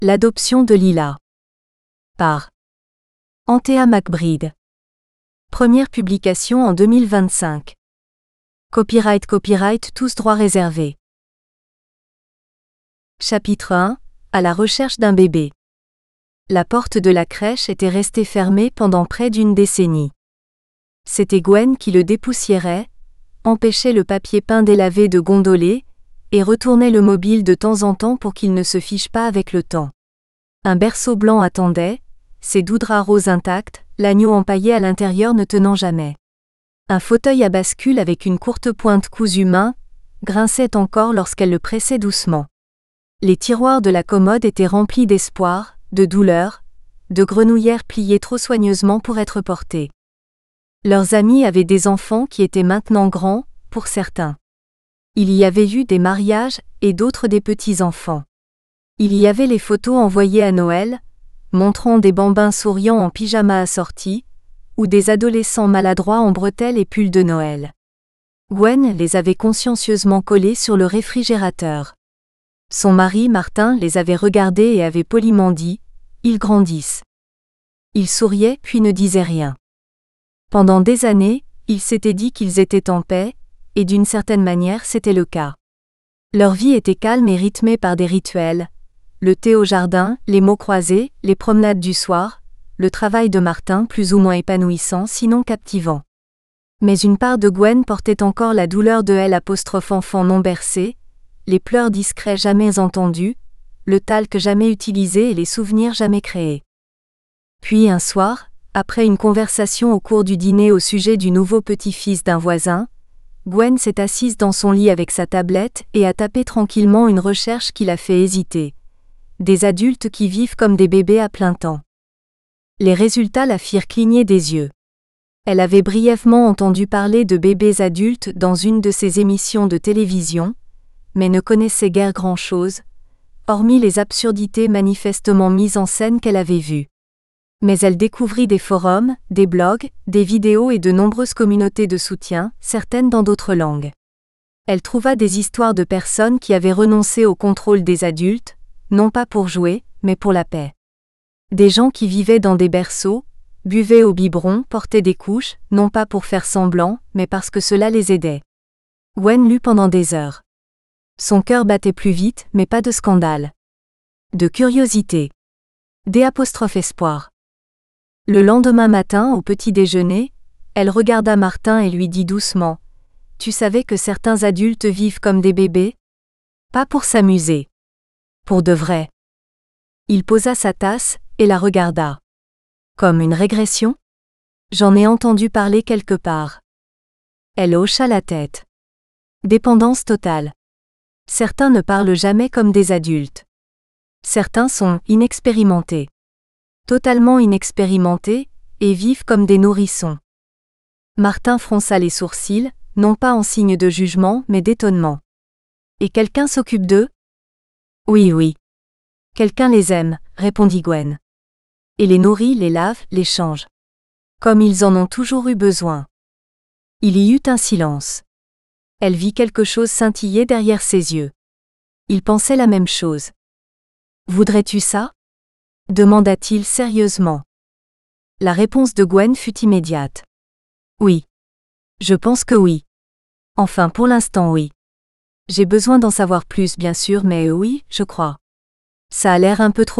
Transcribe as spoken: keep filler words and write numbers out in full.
L'adoption de Lila. Par Anthea McBride. Première publication en deux mille vingt-cinq. Copyright Copyright tous droits réservés. Chapitre un. À la recherche d'un bébé. La porte de la crèche était restée fermée pendant près d'une décennie. C'était Gwen qui le dépoussiérait, empêchait le papier peint délavé de gondoler, et retournait le mobile de temps en temps pour qu'il ne se fiche pas avec le temps. Un berceau blanc attendait, ses doux draps roses intacts, l'agneau empaillé à l'intérieur ne tenant jamais. Un fauteuil à bascule avec une courte pointe cousue main grinçait encore lorsqu'elle le pressait doucement. Les tiroirs de la commode étaient remplis d'espoir, de douleur, de grenouillères pliées trop soigneusement pour être portées. Leurs amis avaient des enfants qui étaient maintenant grands, pour certains. Il y avait eu des mariages, et d'autres des petits-enfants. Il y avait les photos envoyées à Noël, montrant des bambins souriants en pyjama assortis, ou des adolescents maladroits en bretelles et pulls de Noël. Gwen les avait consciencieusement collés sur le réfrigérateur. Son mari Martin les avait regardés et avait poliment dit « Ils grandissent ». Il souriait puis ne disait rien. Pendant des années, il s'était dit qu'ils étaient en paix, et d'une certaine manière c'était le cas. Leur vie était calme et rythmée par des rituels, le thé au jardin, les mots croisés, les promenades du soir, le travail de Martin plus ou moins épanouissant sinon captivant. Mais une part de Gwen portait encore la douleur de elle apostrophe enfant non bercé, les pleurs discrets jamais entendus, le talc jamais utilisé et les souvenirs jamais créés. Puis un soir, après une conversation au cours du dîner au sujet du nouveau petit-fils d'un voisin, Gwen s'est assise dans son lit avec sa tablette et a tapé tranquillement une recherche qui l'a fait hésiter. Des adultes qui vivent comme des bébés à plein temps. Les résultats la firent cligner des yeux. Elle avait brièvement entendu parler de bébés adultes dans une de ses émissions de télévision, mais ne connaissait guère grand-chose, hormis les absurdités manifestement mises en scène qu'elle avait vues. Mais elle découvrit des forums, des blogs, des vidéos et de nombreuses communautés de soutien, certaines dans d'autres langues. Elle trouva des histoires de personnes qui avaient renoncé au contrôle des adultes, non pas pour jouer, mais pour la paix. Des gens qui vivaient dans des berceaux, buvaient au biberon, portaient des couches, non pas pour faire semblant, mais parce que cela les aidait. Gwen lut pendant des heures. Son cœur battait plus vite, mais pas de scandale. De curiosité. D'apostrophe espoir. Le lendemain matin, au petit déjeuner, elle regarda Martin et lui dit doucement « Tu savais que certains adultes vivent comme des bébés ? Pas pour s'amuser. Pour de vrai. » Il posa sa tasse et la regarda. « Comme une régression ? J'en ai entendu parler quelque part. » Elle hocha la tête. Dépendance totale. Certains ne parlent jamais comme des adultes. Certains sont inexpérimentés. Totalement inexpérimentés, et vivent comme des nourrissons. Martin fronça les sourcils, non pas en signe de jugement mais d'étonnement. Et quelqu'un s'occupe d'eux ? Oui, oui. Quelqu'un les aime, répondit Gwen. Et les nourrit, les lave, les change. Comme ils en ont toujours eu besoin. Il y eut un silence. Elle vit quelque chose scintiller derrière ses yeux. Il pensait la même chose. Voudrais-tu ça ? Demanda-t-il sérieusement. La réponse de Gwen fut immédiate. Oui. Je pense que oui. Enfin pour l'instant oui. J'ai besoin d'en savoir plus bien sûr mais oui, je crois. Ça a l'air un peu trop